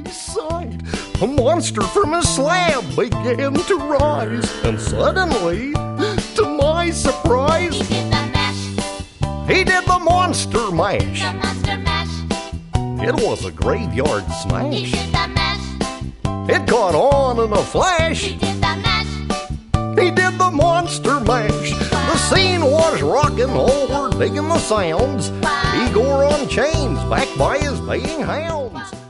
sight. A monster from a slab began to rise, and suddenly, to my surprise, He did the mash. he did the monster mash. The monster mash. It was a graveyard He smash. did the mash. It caught on in a flash. He did the mash. He did the monster mash. The scene was rocking, all were digging the sounds. Igor on chains, backed by his baying hounds.